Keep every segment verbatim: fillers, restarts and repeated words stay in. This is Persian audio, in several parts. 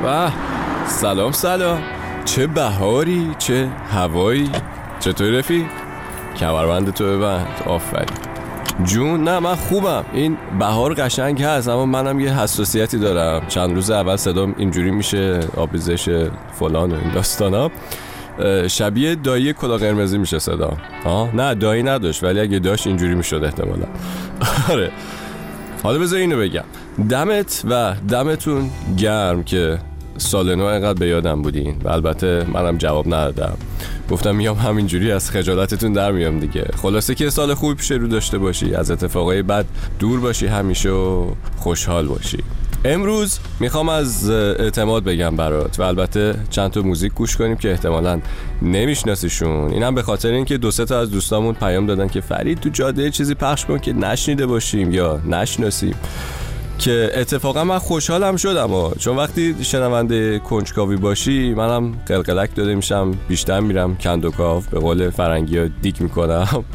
و سلام سلام، چه بهاری، چه هوایی. چطوری رفیق؟ کمربند تو ببند. آفرین جون. نه من خوبم. این بهار قشنگ هست اما منم یه حساسیتی دارم. چند روز اول صدام اینجوری میشه، آبریزش فلان و این داستانا، شبیه دایی کلا قرمزی میشه صدا. آه نه دایی نداشت ولی اگه داشت اینجوری میشد احتمالا. آره حالا بذار اینو بگم، دمت و دمتون گرم که سال نو اینقدر به یادم بودین و البته منم جواب ندادم، گفتم میام همینجوری از خجالتتون در میام دیگه. خلاصه که سال خوبی پیش رو داشته باشی، از اتفاقای بد دور باشی همیشه و خوشحال باشی. امروز میخوام از اعتماد بگم برات و البته چند تا موزیک گوش کنیم که احتمالاً نمیشناسیشون. اینم به خاطر اینکه دو سه تا از دوستامون پیام دادن که فرید تو جاده چیزی پخش کن که نشنیده باشیم یا نشناسیم، که اتفاقا من خوشحالم شدم ها. چون وقتی شنونده کنجکاوی باشی منم قلقلک داده میشم، بیشتر میرم کندوکاو، به قول فرنگی ها دیک میکنم.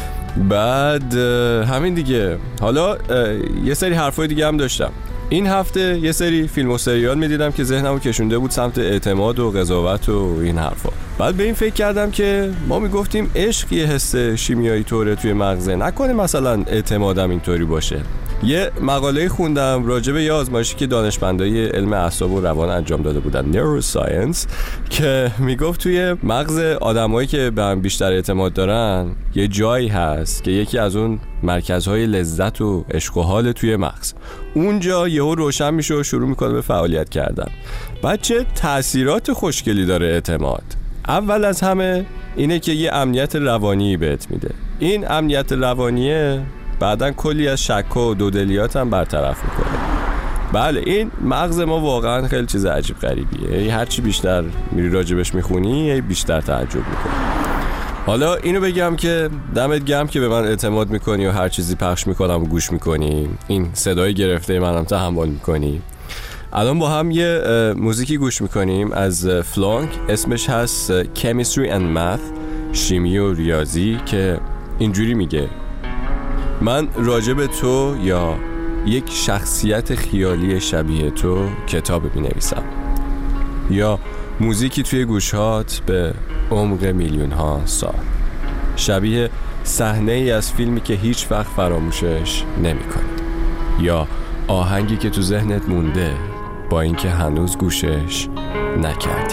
بعد همین دیگه. حالا یه سری حرفای دیگه هم داشتم. این هفته یه سری فیلم و سریال میدیدم که ذهنمو کشونده بود سمت اعتماد و قضاوت و این حرفا. بعد به این فکر کردم که ما میگفتیم عشق یه حس شیمیایی طوره توی مغزه، نکنه مثلا اعتمادم اینطوری باشه. یه مقاله خوندم راجع به یه آزمایشی که دانشمندای علم اعصاب و روان انجام داده بودن، نوروساینس، که میگفت توی مغز آدمایی که به هم بیشتر اعتماد دارن یه جایی هست که یکی از اون مرکزهای لذت و عشق و حال توی مغز، اونجا یهو روشن میشه و شروع میکنه به فعالیت کردن. بعد چه تأثیرات خوشگلی داره اعتماد. اول از همه اینه که یه امنیت روانی بهت میده. این امنیت روانیه بعدن کلی از شک و دودلیات هم برطرف میکنه. بله این مغز ما واقعا خیلی چیز عجیب غریبیه، هرچی بیشتر میری راجبش میخونی بیشتر تعجب میکنی. حالا اینو بگم که دمت گرم که به من اعتماد میکنی و هر چیزی پخش میکنم و گوش میکنی، این صدای گرفته منم تحمل میکنی. الان با هم یه موزیکی گوش میکنیم از فلانک، اسمش هست Chemistry and Math، شیمی و ریاضی، که اینجوری میگه: من راجع به تو یا یک شخصیت خیالی شبیه تو کتاب می نویسم، یا موزیکی توی گوشهات به عمق میلیون ها سال، شبیه صحنه ای از فیلمی که هیچ وقت فراموشش نمی کنی، یا آهنگی که تو ذهنت مونده با اینکه هنوز گوشش نکردی.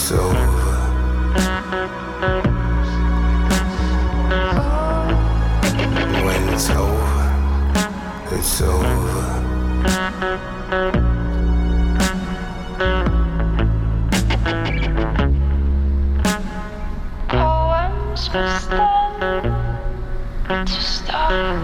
it's over. When it's over, it's over. Poems were to start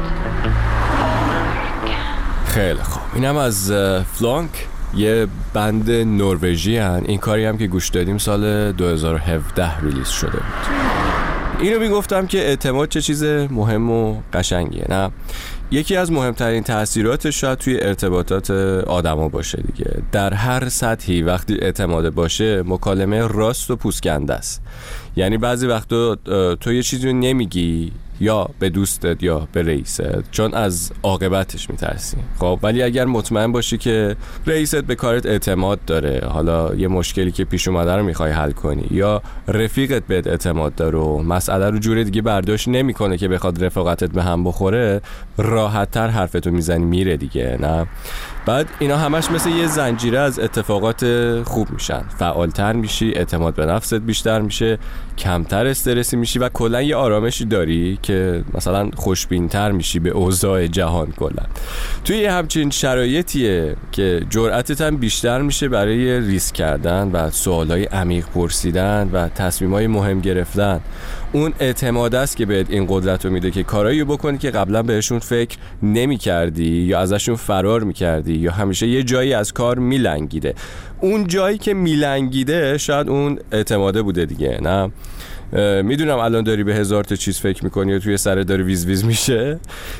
over again. خیلی خوب، اینم از فلانک، یه بند نروژی هن. این کاری هم که گوش دادیم سال دو هزار و هفده ریلیز شده بود. اینو میگفتم که اعتماد چه چیز مهم و قشنگیه، نه؟ یکی از مهمترین تأثیراتش شاید توی ارتباطات آدما باشه دیگه. در هر سطحی وقتی اعتماد باشه، مکالمه راست و پوسکنده است. یعنی بعضی وقتا تو یه چیزی رو نمیگی یا به دوستت یا به رئیست، چون از عاقبتش میترسی. خب ولی اگر مطمئن باشی که رئیست به کارت اعتماد داره، حالا یه مشکلی که پیش اومده رو میخوای حل کنی، یا رفیقت بهت اعتماد داره و مسئله رو جوری دیگه برداشت نمیکنه که بخواد رفاقتت به هم بخوره، راحت‌تر حرفتو میزنی میره دیگه، نه؟ بعد اینا همش مثل یه زنجیره از اتفاقات خوب میشن. فعالتر میشی، اعتماد به نفست بیشتر میشه، کمتر استرسی میشی و کلا یه آرامشی داری که مثلا خوشبینتر میشی به اوضاع جهان کلا. توی یه همچین شرایطیه که جرأتت هم بیشتر میشه برای ریسک کردن و سوالای عمیق پرسیدن و تصمیمای مهم گرفتن. اون اعتماد است که بهت این قدرت رو میده که کارایی بکنی که قبلا بهشون فکر نمی کردی یا ازشون فرار میکردی یا همیشه یه جایی از کار میلنگیده. اون جایی که میلنگیده شاید اون اعتماده بوده دیگه، نه؟ میدونم الان داری به هزار تا چیز فکر میکنی و توی سرت داری ویز ویز میشه.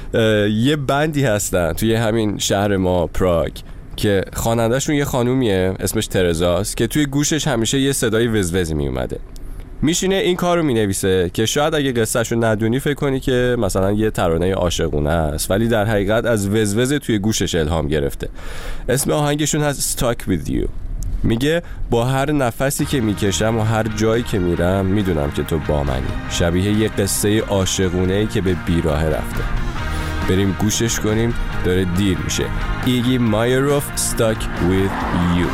یه بندی هستن توی همین شهر ما، پراگ، که خواننده‌شون یه خانومیه اسمش ترزاست که توی گوشش همیشه یه صدای وزوزی میومده. میشینه این کار رو مینویسه که شاید اگه قصهش رو ندونی فکر کنی که مثلا یه ترانه عاشقونه است، ولی در حقیقت از وزوز توی گوشش الهام گرفته. اسم آهنگشون هست Stuck With You. میگه با هر نفسی که میکشم و هر جایی که میرم میدونم که تو با منی، شبیه یه قصه عاشقونه‌ای که به بیراه رفته. بریم گوشش کنیم، داره دیر میشه. ایگی مایروف Stuck With You.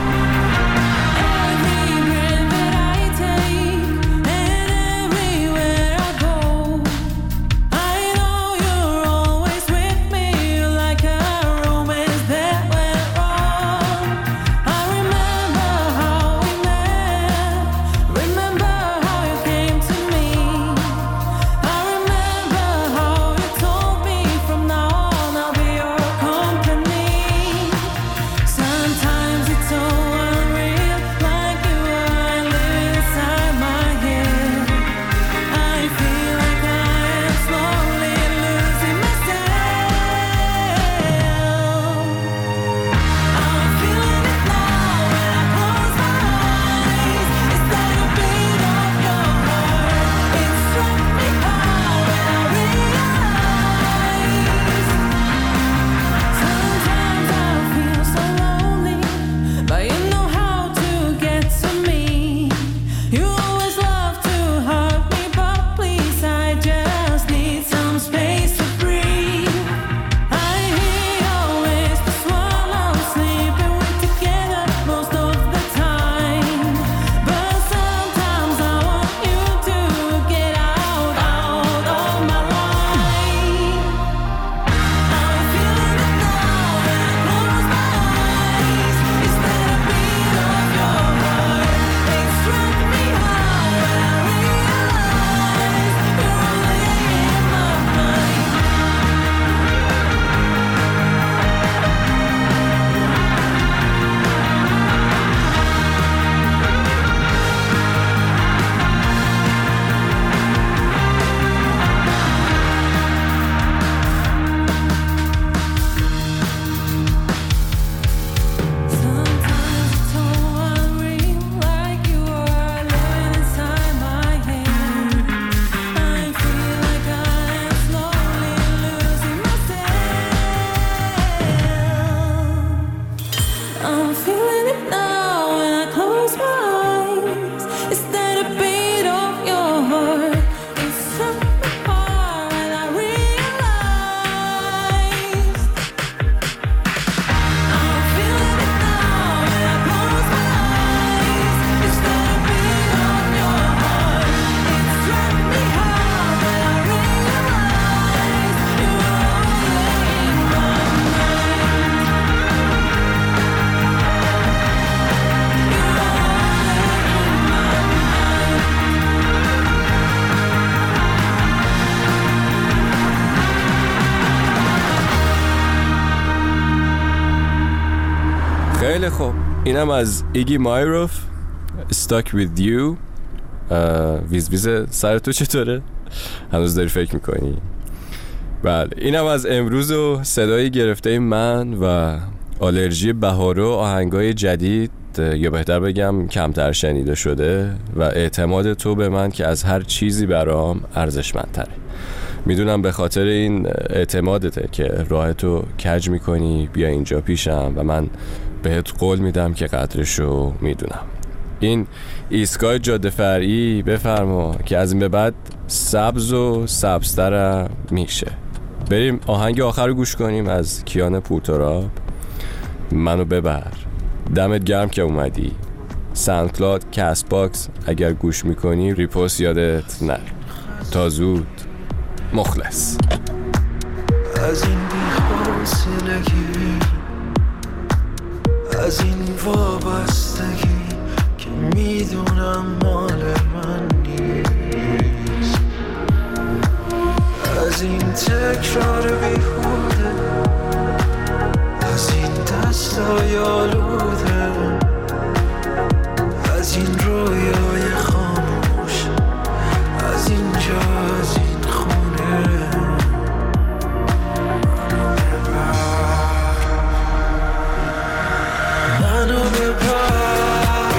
Sometimes it's so خیلی خوب، اینم از ایگی مایروف Stuck with you. ویز ویز سر تو چطوره؟ هنوز داری فکر میکنی؟ بله، اینم از امروز و صدای گرفته من و آلرژی بهار و آهنگای جدید، یا بهتر بگم کمتر شنیده شده، و اعتماد تو به من که از هر چیزی برام ارزشمندتره. میدونم به خاطر این اعتمادته که راحتو کج میکنی بیا اینجا پیشم و من بهت قول میدم که قدرشو میدونم. این ایستگاه جاده فرعی بفرما که از این به بعد سبز و سبزتر میشه. بریم آهنگ آخر رو گوش کنیم از کیان پورتراب، منو ببر. دمت گرم که اومدی. ساوندکلاود، کست باکس اگر گوش میکنی ریپوست یادت نره. تا زود، مخلص. از این بی‌حوصلگی، از این وابستگی که میدونم مال من نیست، از این تکرار بیهوده، از این دستای آلوده، از این رویای خاموش، از اینجا، از این خونه. منو ببر،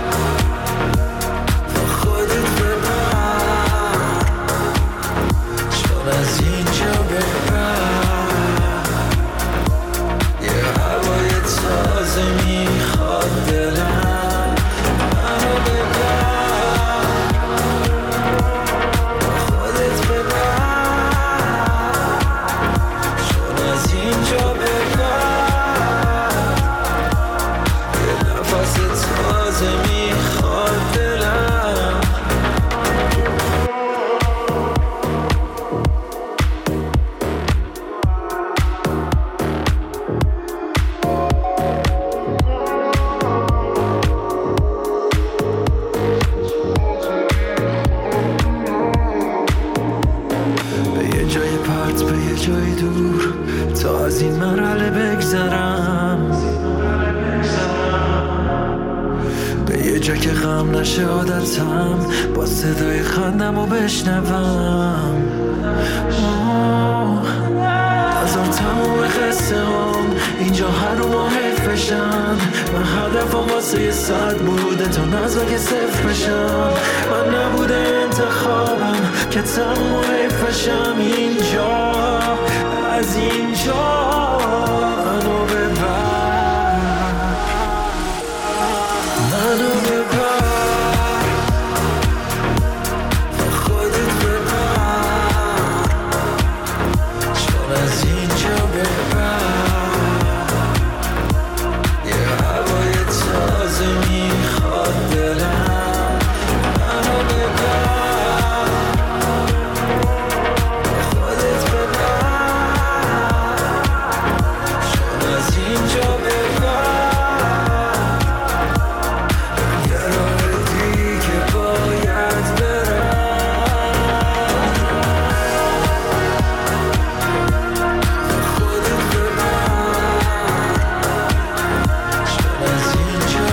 با خودت ببر، چون از اینجا ببر، یه هوای تازه میخواد دلم. منو ببر، با خودت ببر، چون از اینجا ببر، یه نفس تازه میخواد دلم. به یه جای پرت، به یه جای دور، تا از این مرحله بگذرم، به یه جا که غم نشه عادتم، با صدای خندم و بشنوم. هزار تموم قصه هم اینجا هر رو ما حیفشن. من هدفم واسه یه صد بوده تا نزا که صفر بشم. من نبوده انتخابم که تموم و حیفشم. اینجا، از اینجا منو ببر، منو ببر، با خودت ببر، چون از اینجا ببر، یه هوای تازه میخواد دلم. منو ببر، با خودت ببر، چون از اینجا ببر، یه راه دیگه باید برم. با خودت ببر، چون از اینجا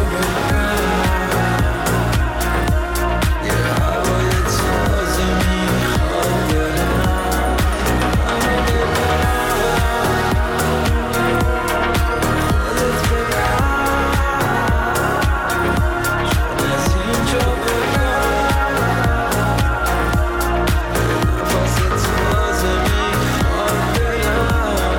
ببر، یه هوای تازه میخواد دلم. منو ببر، خودت ببر، چون از اینجا ببر، نفس تازه میخواد دلم.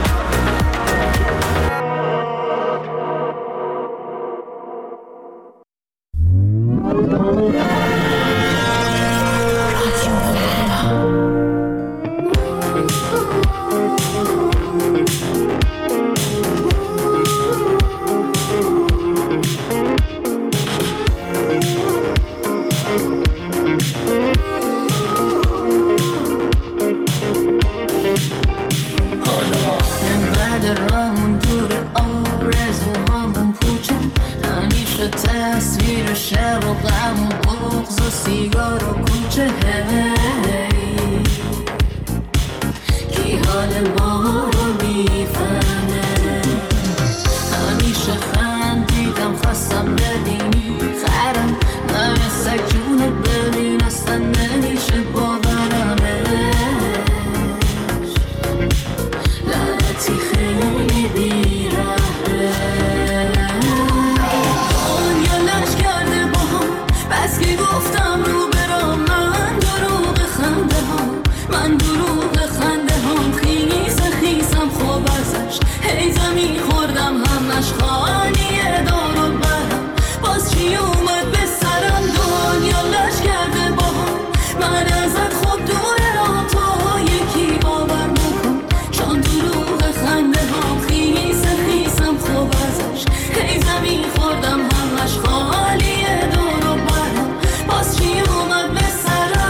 انقدر راهمون دوره، آرزوهامون پوچه، همیشه تصویر شب و غم و بغض و سیگار و کوچه. کی حال ما رو میفهمه؟ همیشه خندیدم خواستم ببینی خرم من سگ جونت ببین اصلا نمیشه باورمش لعنتی خیلی بیرحمه دنیا لش کرده با هم بس که گفتم رو برام من دروغ خنده ها من دروغ خنده هم خیس خیسم خوب ازش هی زمین خوردم همش خالیه دار و برم باز چی اومد به سرم دنیا لش کرده با هم من ازت خوب دوره تو یکی باور نکن چون دروغ خنده هم خیس خیسم خوب ازش هی زمین خوردم همش خالیه دار و برم باز چی اومد به سرم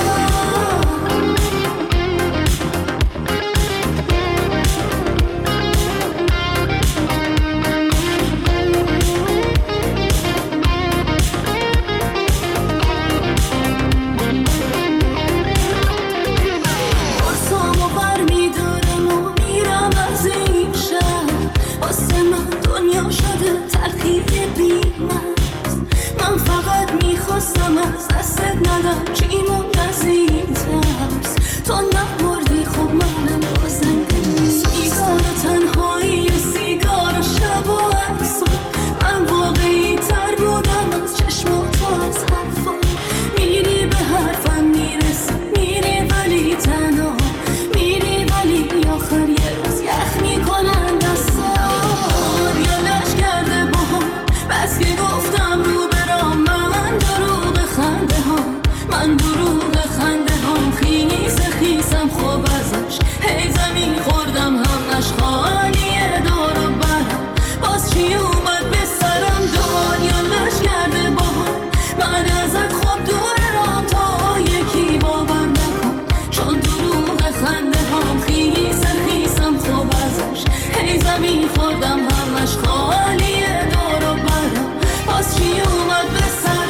من فقط میخواستم از دستت ندم چی موند از این ترس تو نبردی خب منم بازم سیگار و تنهایی و سیگار و شب و عکسا من واقعی تر بودم از چشم و تو از حرفا میری به حرفم میرسی میری ولی تنها میری ولی آخر یه روز یخ میکنن دستان یا لش کرده با هم بس که گفتم رو برام من دروغ خنده ها من دروغ خنده هم خیس خیسم خوب ازش هی زمین خوردم همش خالیه دار و برم باز چی اومد به سرم دنیا لش کرده با هم من ازت خوب دورم تا یکی باور نکن چون دروغ خنده هم خیس خیسم خوب ازش هی زمین خوردم همش خالیه دار و برم باز چی اومد به سرم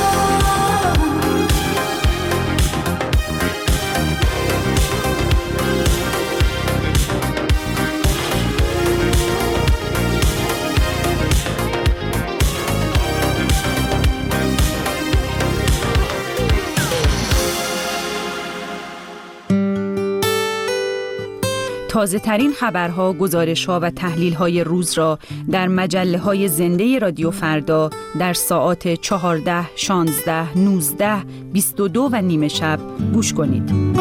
تازه ترین خبرها، گزارش‌ها و تحلیل‌های روز را در مجله‌های زنده رادیو فردا در ساعات چهارده، شانزده، نوزده، بیست و دو و نیمه شب گوش کنید.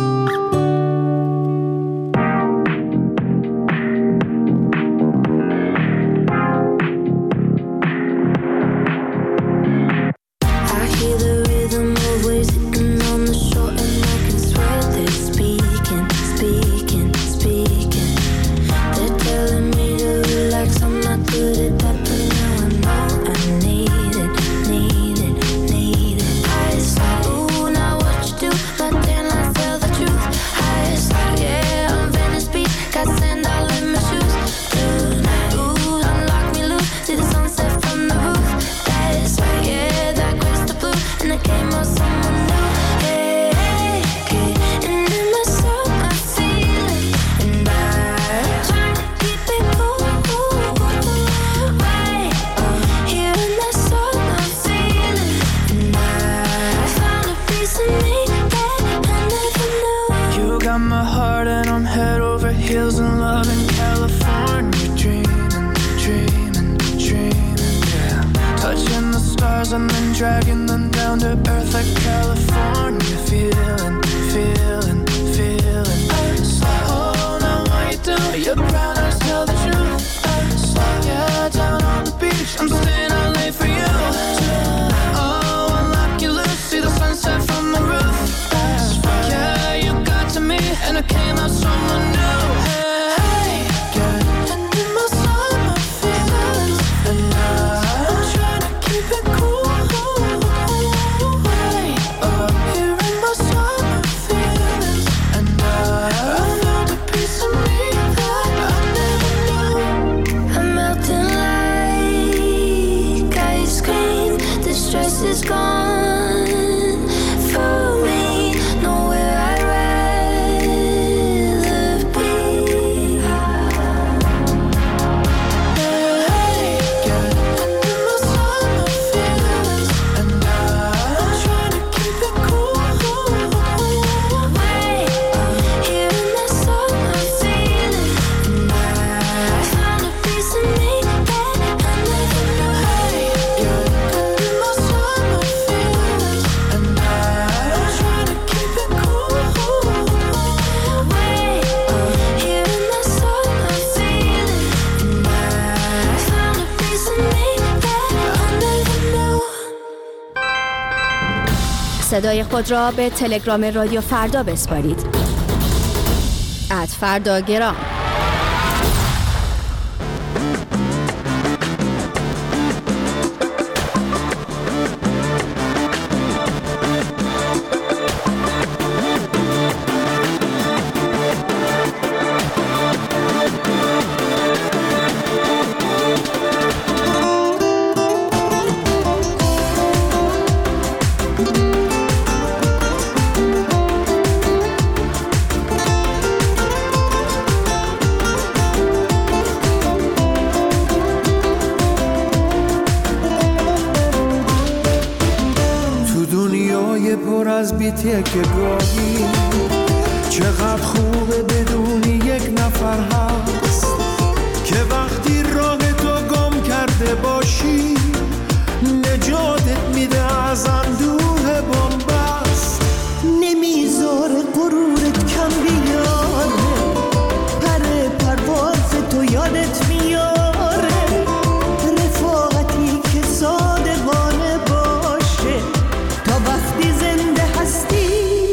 And then dragging them down to earth like California. Feeling, feeling, feeling. Oh, now what you do? Your brown eyes tell the truth. Yeah, down on the beach, I'm staying out late for you. Oh, unlock you loose, see the sunset from the roof. Yeah, you got to me, and I came out someone new. Hey, yeah, and in my soul, my feelings, and I'm trying to keep it cool. Is gone for me, nowhere I'd rather be. Hey, girl, under my صدای خود را به تلگرام رادیو فردا بسپارید. ات فرداگرام. پر از بیته که گاهی چقدر خوبه بدونی یک نفر هست که وقتی راه تو گم کرده باشی نجاتت میده از اندوه بنبست، نمیذاره غرورت کم بیاره، پر پرواز تو یادت میاره، رفاقتی که صادقانه باشه تا وقتی زنده هستی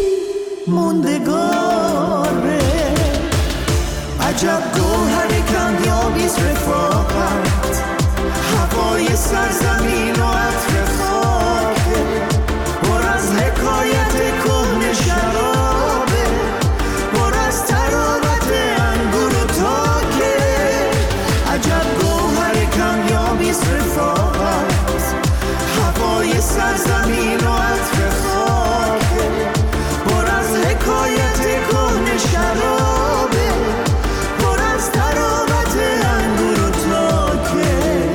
موندگاره. عجب گوهر کمیابیست رفاقت، هوای سرزمین و عطر خاکه، پر از حکایت کهنه شرابه، پر از تراوت انگور و تاکه. عجب گوهر کمیابیست رفاقت، هوای سرزمین و عطر خاکه، پر از حکایت کهنه شرابه، پر از تراوت انگور و تاکه.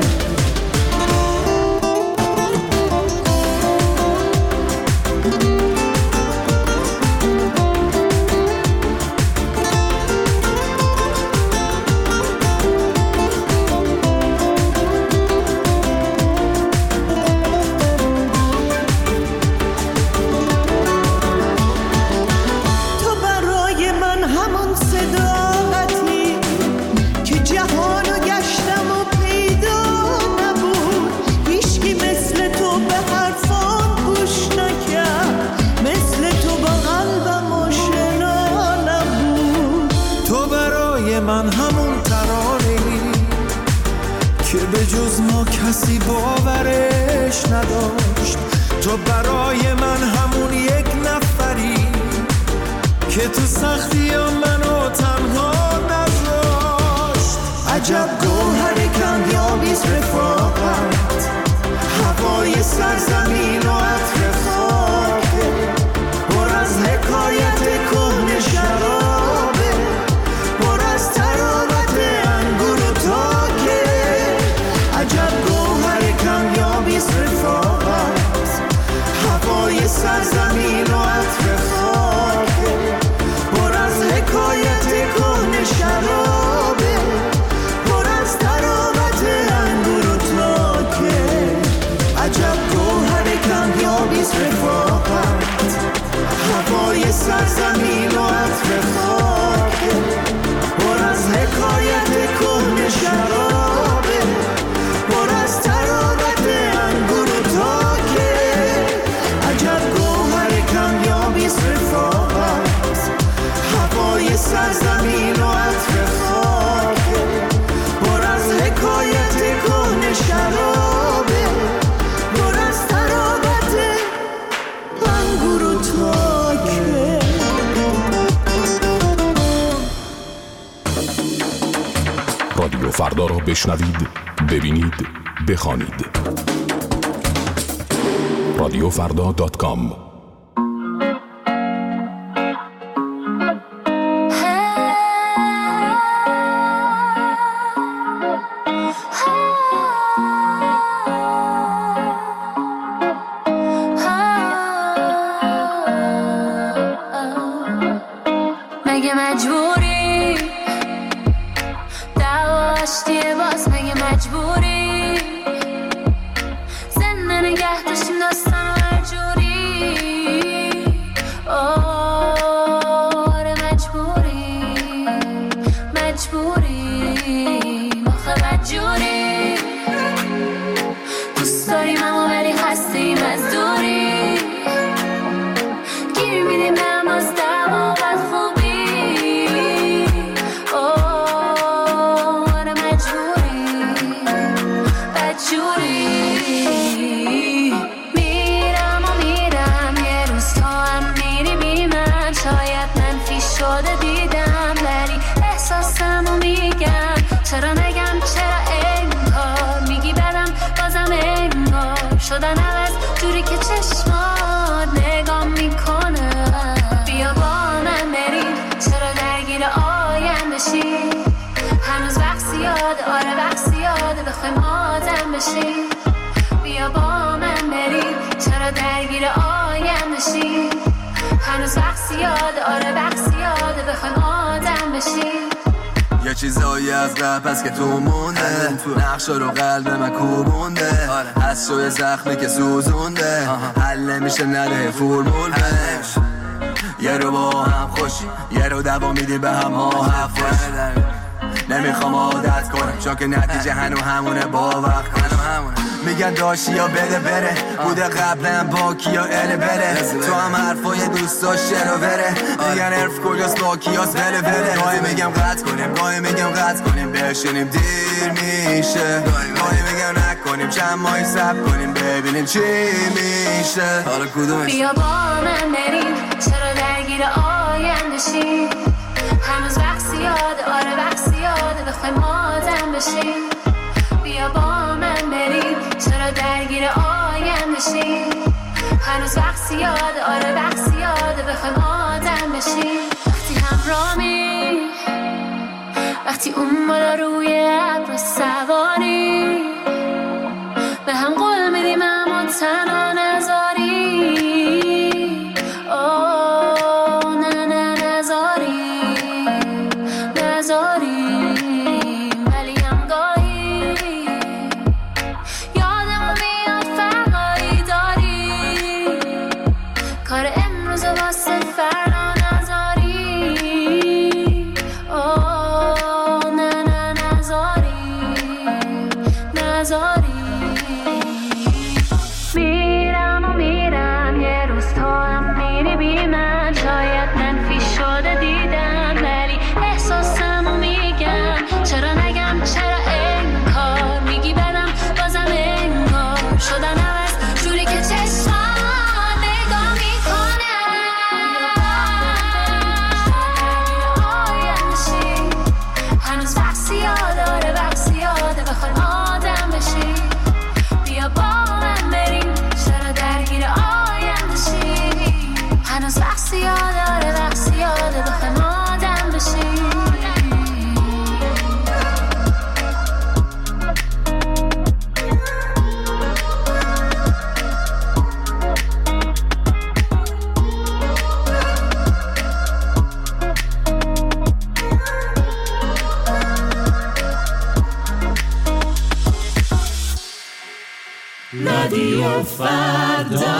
من همون ترانه‌ای که به جز ما کسی باورش نداشت، تو برای من همون یک نفری که تو سختی ها منو تنها نذاشت. عجب گوهر کمیابیست رفاقت، هوای سرزمین و عطر خاکه، پر از حکایت کهنه شرابه، پر از تراوت انگور و تاکه. عجب گوهر کمیابیست رفاقت، هوای سرزمین و عطر خاکه، پر از حکایت کهنه شرابه، پر از تراوت انگور و تاکه. عجب گوهر کمیابیست رفاقت، هوای سرزمین و عطر خاکه، پر از حکایت کهنه شرابه، پر از تراوت انگور و تاکه. عجب گوهر کمیابیست رفاقت، هوای سرزمین و عطر خاکه، پر از حکایت کهنه شرابه، پر از تراوت انگور و تاکه. رادیو فردا را بشنوید، ببینید، بخوانید. رادیو فردا دات کام. مگه مجبوری دعواشتیه باز، مگه مجبوری زنده نگه داشتیم داستان و هر جوری. آره مجبوری مجبوری آخه مجبوری، دوست داریم اما ولی هستیم از دوری. شدن عوض جوری که چشمات نگاه میکنه. بیا با من بریم، چرا درگیر آینده شی؟ هنوز وقت زیاده، آره وقت زیاده بخوایم آدم بشیم. بیا با من بریم، چرا درگیر آینده شی؟ هنوز وقت زیاده، آره وقت زیاده بخوایم آدم بشیم. یه چیزایی از رپ هست که تو مونده، نقشا رو قلب من کوبونده، از شوی زخمی که سوزونده، حل نمیشه نده فرمول بنش. یه رو با هم خوشی، یه رو دوا میدی به هم ما حفش. نمیخوام عادت کنم چون که نتیجه هنو همونه، با وقت کنم. میگن داشتی یا بده بره، بوده قبلا با کیا اله بره. تو هم حرفای دوستا شرو بره، میگن حرف کجاست با کیاس بله بله. گاهی میگم قطع کنیم، گاهی میگم قطع کنیم بشینیم دیر میشه، گاهی میگم نکنیم چند ماهی صبر کنیم ببینیم چی میشه. حالا کدومش؟ بیا با من بریم، چرا درگیر آینده شی؟ هنوز وقت زیاده، آره وقت زیاده بخوایم آدم بشیم. بیا با من بریم، چرا درگیر آینده شی؟ هنوز وقت زیاده، آره وقت زیاده بخوایم آدم بشیم. وقتی همرامی، وقتی اون بالا روی ابر سواری، به هم قول میدیم اما تنها نذاری. اوه نه نه نذاری نذاری. ولی هم گاهی یادمون میاد فرقایی داری، کار امروز واسه فردا نذاری. اوه نه نه نذاری نذاری. میرم و میرم، یه روز تو هم میری بی من. شاید منفی شده دیدم ولی احساسمو میگم. چرا نگم چرا انکار میگی بدم بازم انکار. شدن عوض جوری که چشمان نگاه میکنه. آینده شی، هنوز وقت زیاده، آره وقت زیاده بخوایم آدم بشی. بیا با من بریم، چرا درگیر آینده شی؟ هنوز وقت زیاده، آره وقت زیاده بخوایم آدم بشی. رادیو فردا.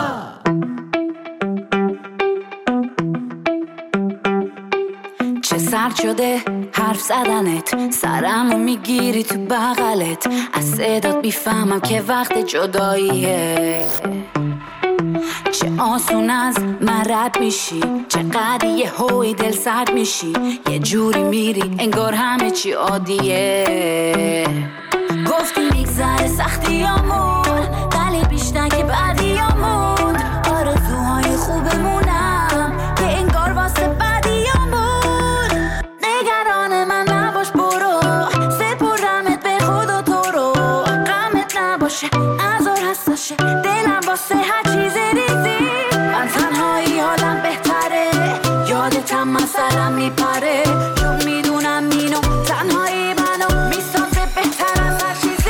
چه سرد شده حرف زدنت، سرمو میگیری تو بغلت. از صدات بیفهمم که وقت جداییه. چه آسون از من رد میشی، چقدر یه هوی دل سرد میشی. یه جوری میری انگار همه چی عادیه. گفتی میگذره سختیامون ولی بیشتر که بعدیامون. آرزوهای خوبمونم که انگار واسه بعدیامون. نگران من نباش برو، سپردمت به خدا تو رو. غمت نباشه ازار حساشه دلم واسه هر چیز ریزی. من تنهایی حالم بهتره، یادتم مثلا میپره. چون میدونم اینو تنهایی منو میسازه بهتر از هر چیزی.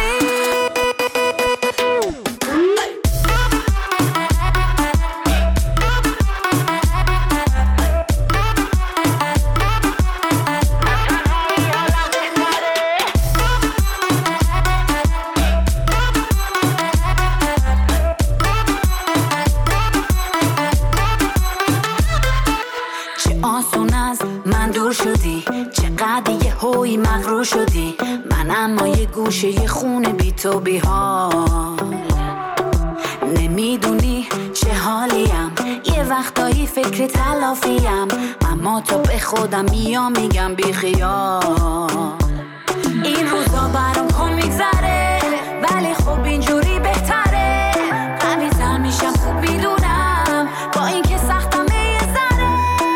شدی چقدر یه هوی مغرور شدی. من اما یه گوشه یه خونه بی تو بی حال. نمیدونی چه حالیم، یه وقتایی فکر تلافیم. اما تو به خودم میام میگم بی خیال. این روزا برام کن میگذره ولی خب اینجوری بهتره. قوی تر میشم خوب میدونم با این که سختم یه ذره.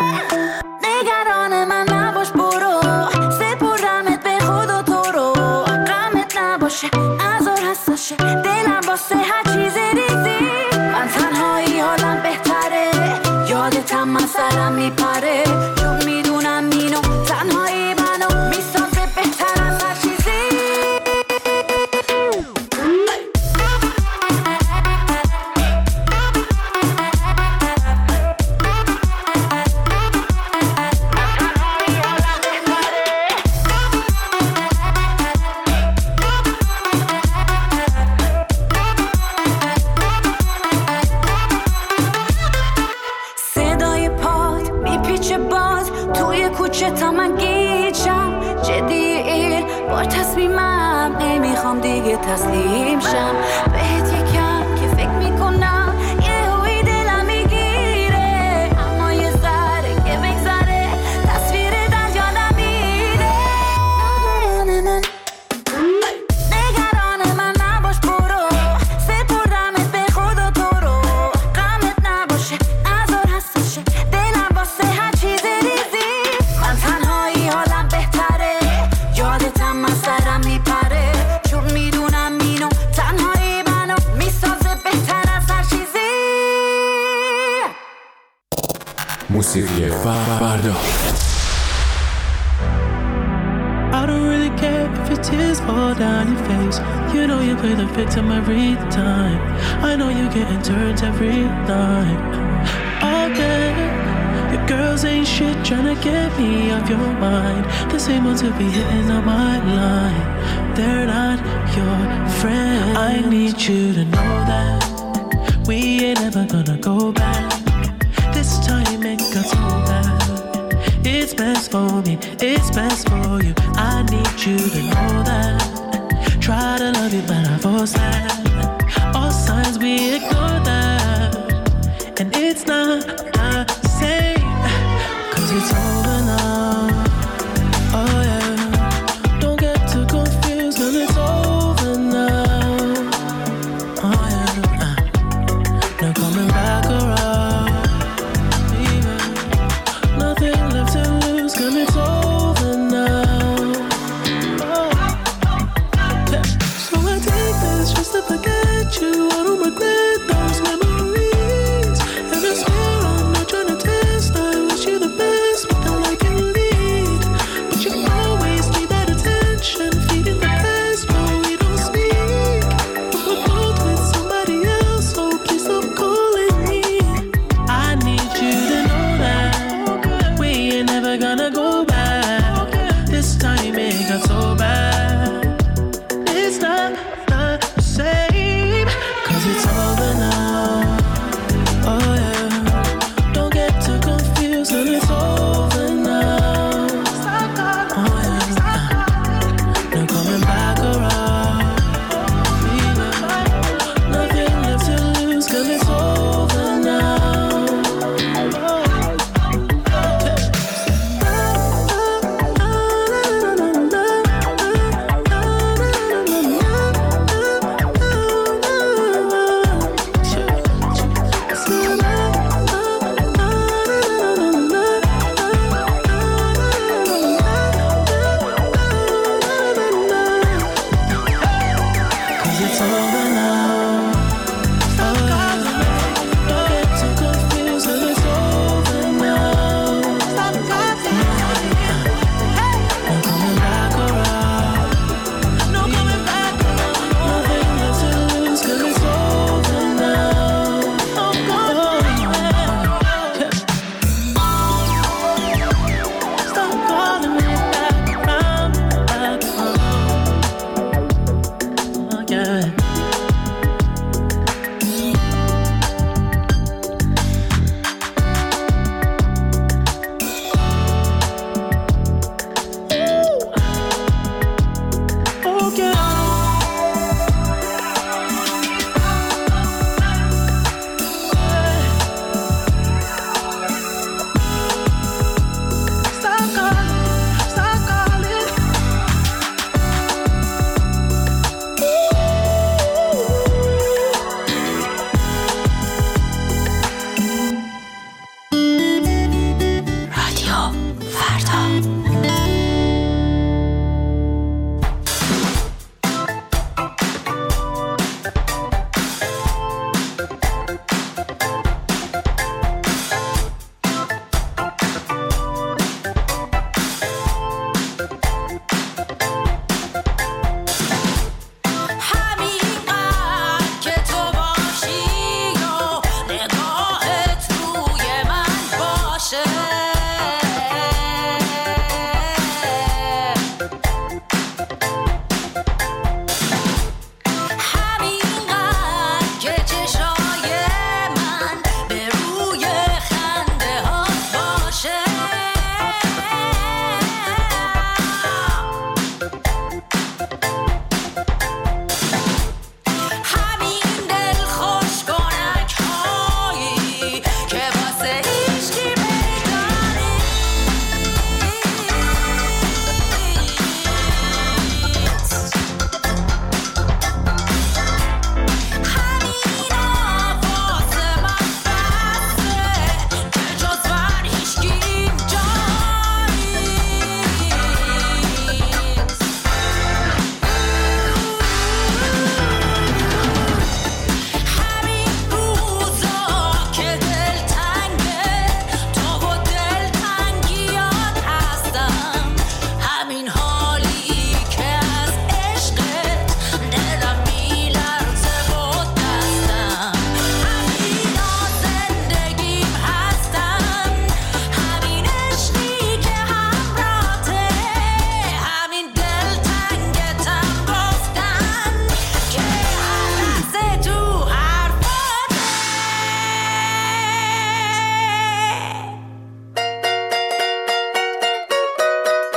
نگران من نباش برو، سپردمت به خدا تو رو. غمت نباشه ازار حساشه دلم واسه هر چیزی تسلیم شم بهت یکم که فکر میکنم یه هوی دلم میگیره اما یه ذره که بگذره تصویر دریا نمیره نگران من نباش برو سپردمت به خدا تو رو غمت نباشه نذار حسشه دلم واسه هر چیز ریزی من تنهایی حالم بهتره یادتم از سرم میپره چون میدونم اینو تنهایی منو میسازه بهتر از هر چیزی موسیقی فردا. I don't really care if your tears fall down your face. You know you play the victim every time. I know you're getting turned every night. All day, your girls ain't shit tryna get me off your mind. The same ones who be hitting on my line. They're not your friends. I need you to know that we ain't ever gonna go back. This time it got so bad. It's best for me, it's best for you. I need you to know that. Try to love you, but I force that. All signs we ignore that. And it's not the same, cause it's over now. Oh yeah, don't get too confused, cause it's over now. Oh yeah, uh, no coming back around. Nothing left to lose, cause it's over now. Oh. So I take this just to put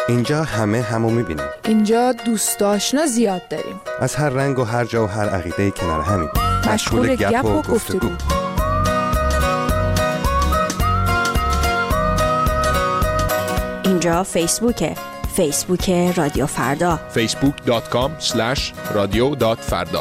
اینجا همه همو میبینیم. اینجا دوست آشنا زیاد داریم. از هر رنگ و هر جا و هر عقیده کنار همین. مشغول گپ و گفتگو. اینجا فیسبوکه. فیسبوک رادیو فردا. فیسبوک دات کام اسلش رادیو دات فردا.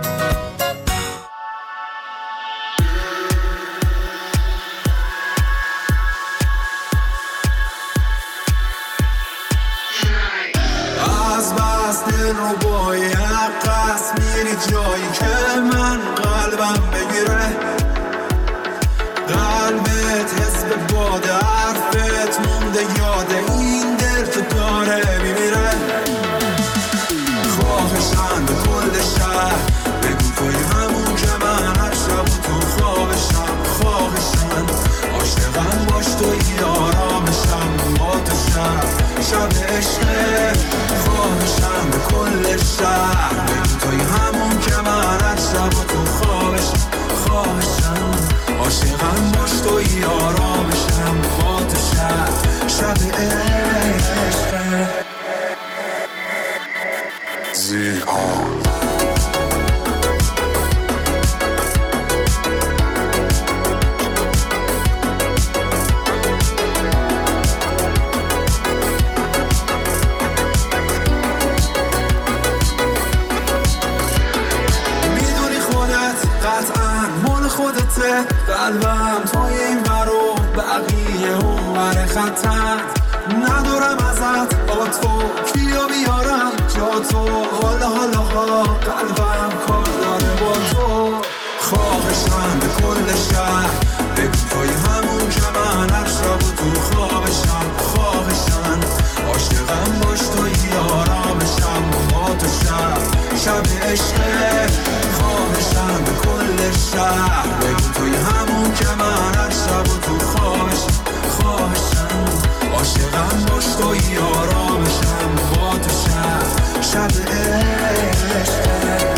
از بس دل رو باید قصد میری جایی که من قلبم بگیره، قلبت حس به باد حرفت مونده یاد این دل که داره میمیره. خواهشم به کل شهر بگو توی همون که من هر شب تو خوابشم. خواهشم عاشقم باش توی آرامشم با تو شب شب عشقه. خواهشم به کل شهر بگو توی همون که من هر شب تو خوابشم. خواهشم عاشقم باش توی آرامشم با تو شب شب عشقه. زیبا قلبم توی این برو بقیه اون بر خطر. ندارم ازت با تو کیو بیارم جا تو. حالا حالا ها قلبم کار داره با تو. خواهشم به کل شهر بگو توی همون که من هر شب تو خوابشم. خواهشم عاشقم باش توی آرامشم با تو شب شب عشقه. خواهشم به کل شهر بگو توی همون که من هر شب تو خوابشم. خواهشم عاشقم باش توی آرامشم با تو شب شب عشقه.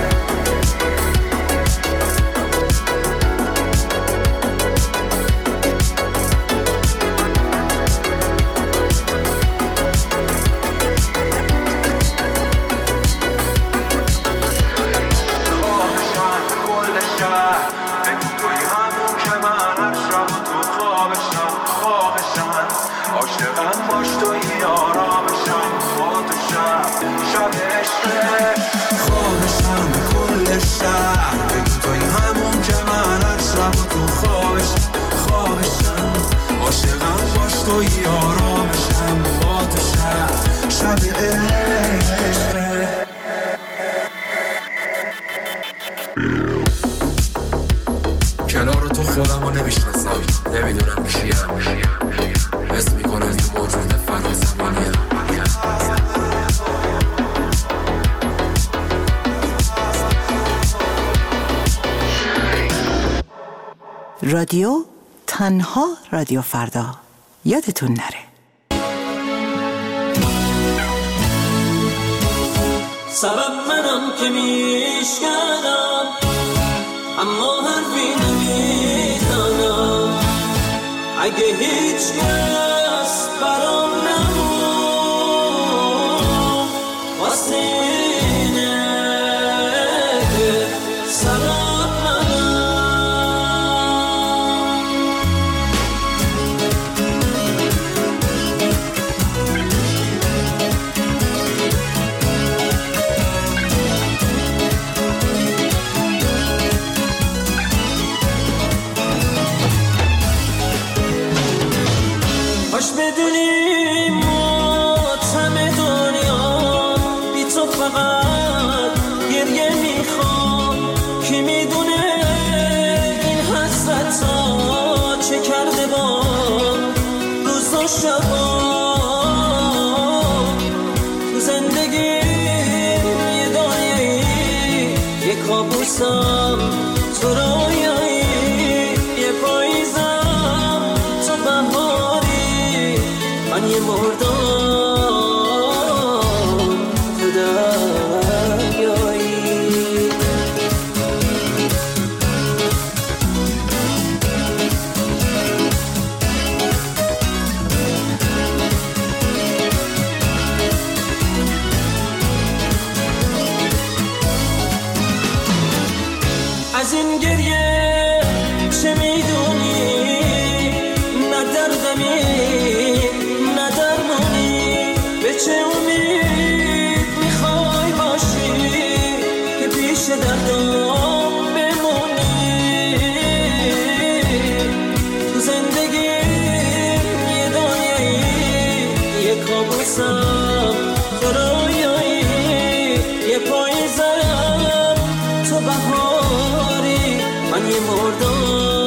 توی آرامشم با تو شب شب عشقه. کنار تو خودم رو نمیشناسم، نمیدونم کیم، حس میکنم یه موجود فرازمانیم. رادیو تنها رادیو فردا. یادتون نره. سبب منم که میشکنم اما حرفی نمیزنم. اگه هیچ کس برام نمون واسه اینه که سبب بدونیم گریه چه میدونی نه دردمی نه درمونی به چه امید میخوای باشی که پیش دردم بمونی تو زندگی یه دنیایی یه کابوسم تو رویایی یه پاییزم تو بهاری من یه مردم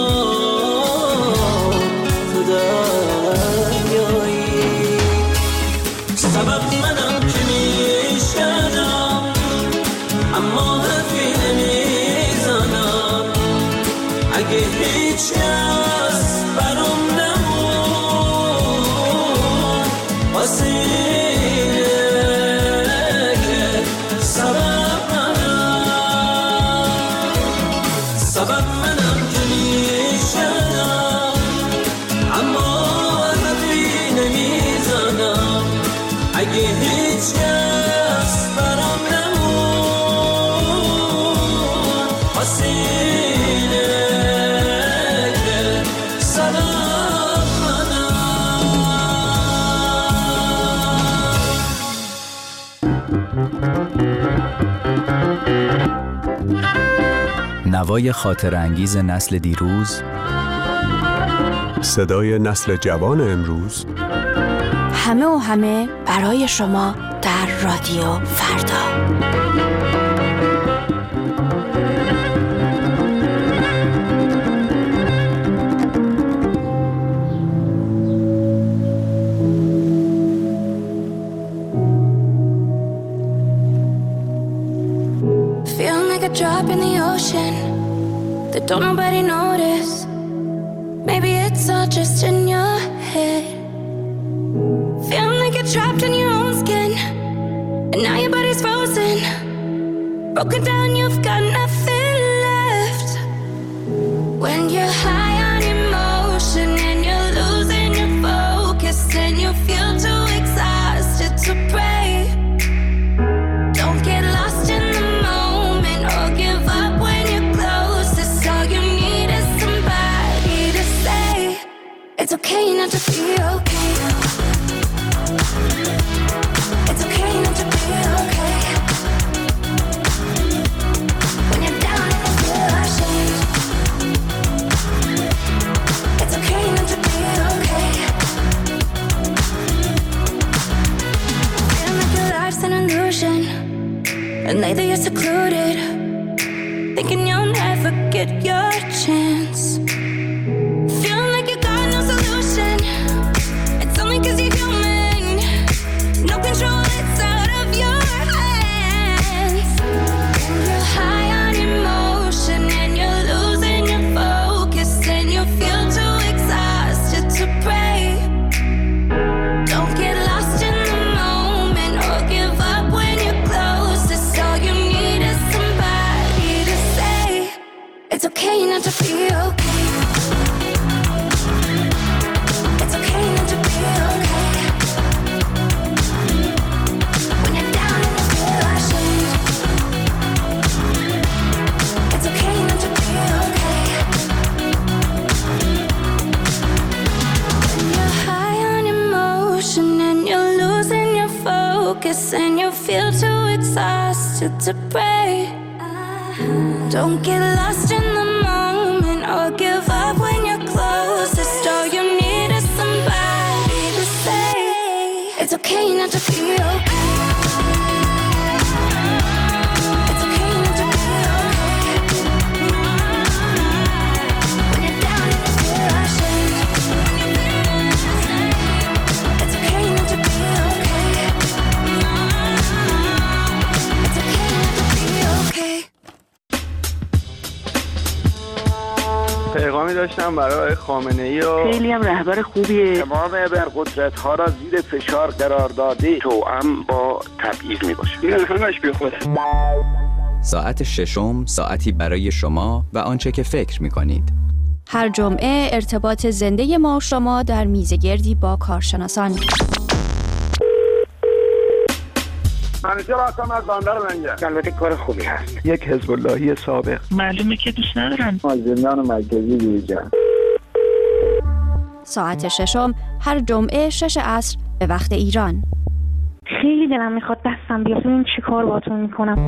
تو دریایی سبب منم که میشکنم اما حرفی نمیزنم اگه هیچ کس برام نمون واسه اینه که سبب منم سبب منم که میشکنم اما حرفی نمیزنم اگه هیچ کس برام نمون واسه اینه که سبب نوای خاطر انگیز نسل دیروز، صدای نسل جوان امروز، همه و همه برای شما در رادیو فردا. Feeling like a drop in the ocean that don't nobody notice. Maybe it's all just in your head. Feeling like you're trapped in your own skin, and now your body's frozen. Broken down, you've got nothing left. When you're high on emotion and you're losing your focus, and you feel too exhausted to pray. Don't get lost in the moment or give up when you're closest. All you need is somebody to say it's okay not to be okay. It's okay not to be okay. When you're down and you feel ashamed, it's okay not to be okay. Feeling like your life's an illusion, and lately you're secluded, thinking you'll never get your chance. Feeling like you got no solution, it's only 'cause you're human. No control, it's out of your hands. When you're high on emotion and you're losing your focus, and you feel too exhausted to pray. Don't get lost in the moment or give up when you're closest. All you need is somebody to say it's okay not to be okay. It's okay not to be okay. When you're down and you feel ashamed, it's okay not to be okay. When you're high on emotion and you're losing your focus, and you feel too exhausted to pray. Don't get lost in the moment or give up when you're closest. All you need is somebody to say it's okay not to be okay. It's okay not to be okay. When you're down and you feel ashamed, it's okay not to be okay. It's okay not to be okay. پیغامی داشتم برای خامنه‌ای و خیلی هم رهبر خوبیه. تمام ابرقدرت‌ها را زیر فشار قرار داده، توأم با تبعیض میباشه. این همش بیخوده. ساعت ششم ساعتی برای شما و آنچه که فکر می‌کنید. هر جمعه ارتباط زنده ما و شما در میزگردی با کارشناسان. همیشه راستم از بندر منگه. البته کار خوبی هست. یک حزب اللهی سابق. معلومه که دوست ندارن. از زندان مرکزی بیرون. ساعت ششم هر جمعه شش عصر به وقت ایران. خیلی دلم میخواد دستم بیاد ببینم چی کار باهاتون میکنم.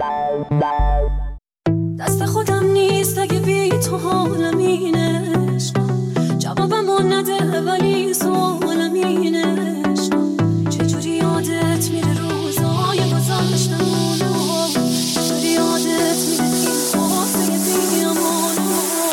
دست خودم نیست اگه بی تو حالم اینه، جوابمو نده ولی سوالم اینه، چجوری یادت میره روزای گذشتمونو، چجوری یادت میره این خاطر بیامونو.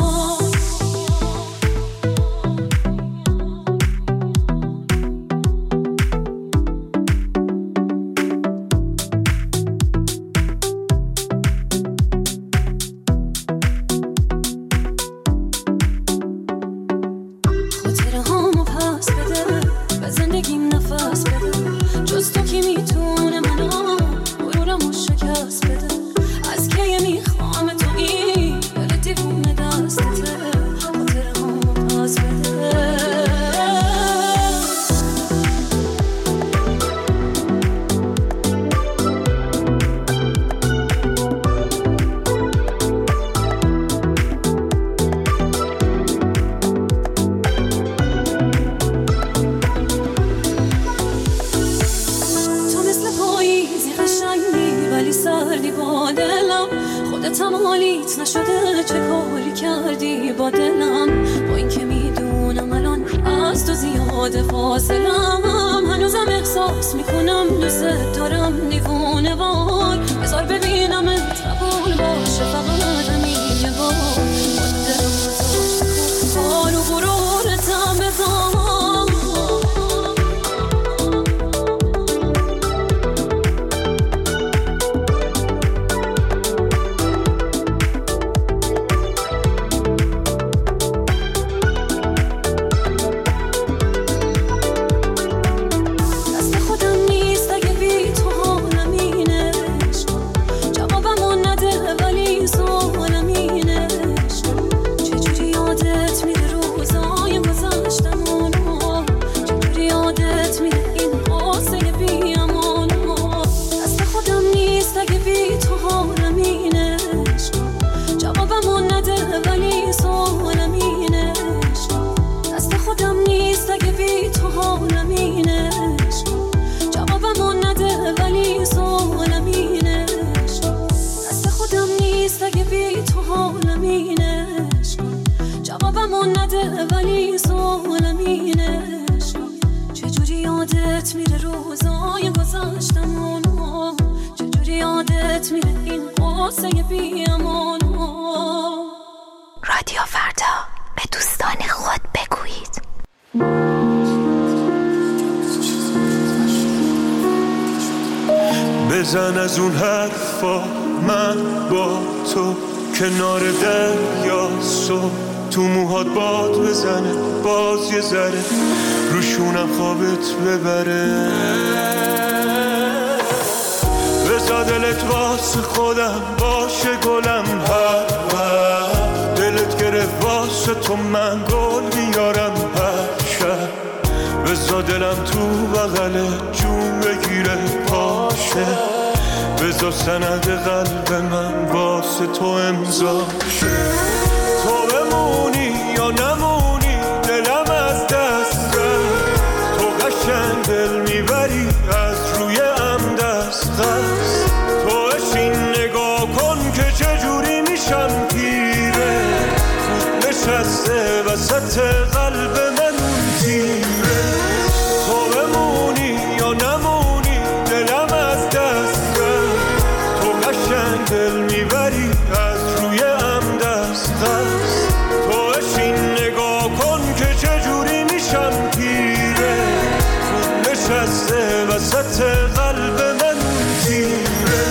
نشده چه کاری کردی با دلم، با این که میدونم الان از تو زیاده فاصلم، هنوزم احساس میکنم دوست دارم دیوونه وار، بذار ببینم قبول باشه فقط همین یه بار، با دلم گذاشت کار و غرورتم بذار. ولی سوالم اینه چجوری یادت میره روزای گذشتمونو، چجوری یادت میره این قصه بیامونو. رادیو فردا به دوستان خود بگویید. بزن از اون حرفا من با تو کنار دریا، صبح تو موهات باد بزنه باز یه ذره روشونم خوابت ببره، بذار دلت واسه خودم باشه گلم، هر وقت دلت گرفت واسه تو من گل بیارم هر شب، بذار دلم تو بغل جون بگیره پاشه، بذار سند قلب من واسه تو امضا شه. تو بمونی یا نمونی دلم از دست رفت، تو قشنگ دل میبری از روی ام دست دست، تو اشین نگاه کن که چجوری میشم پیره، خود نشسته وسط قلب من اون تیره، تو بمونی یا نمونی دلم از دست رفت، تو قشنگ دل میبری از روی ام دست دست، تو اشین نگاه کن که چجوری میشم پیره، خود نشسته وسط قلب من تیره.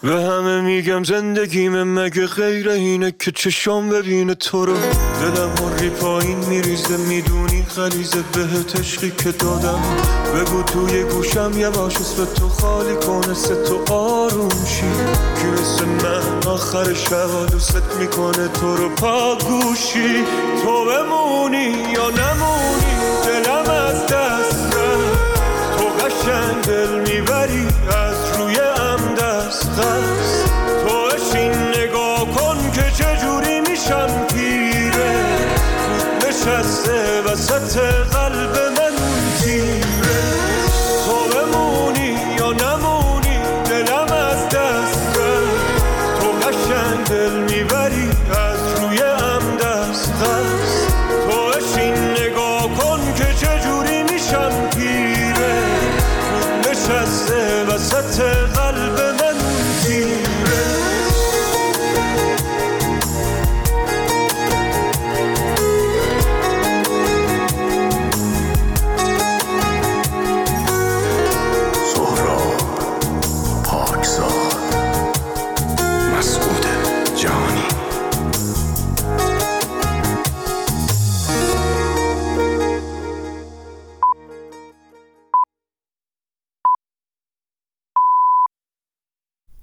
به همه میگم زندگیم مگه غیر اینه که چشام ببینه تو رو. دلم هری پایین میریزه میدونی غلیظه بهت عشقی که دادم. بگو توی گوشم یواش اسم تو خالی کنه سه تو آروم شی. که مثل من آخر شب دوست میکنه تو رو پا گوشی. تو بمونی یا نمونی دلم از دست رفت. تو قشنگ دل میبری از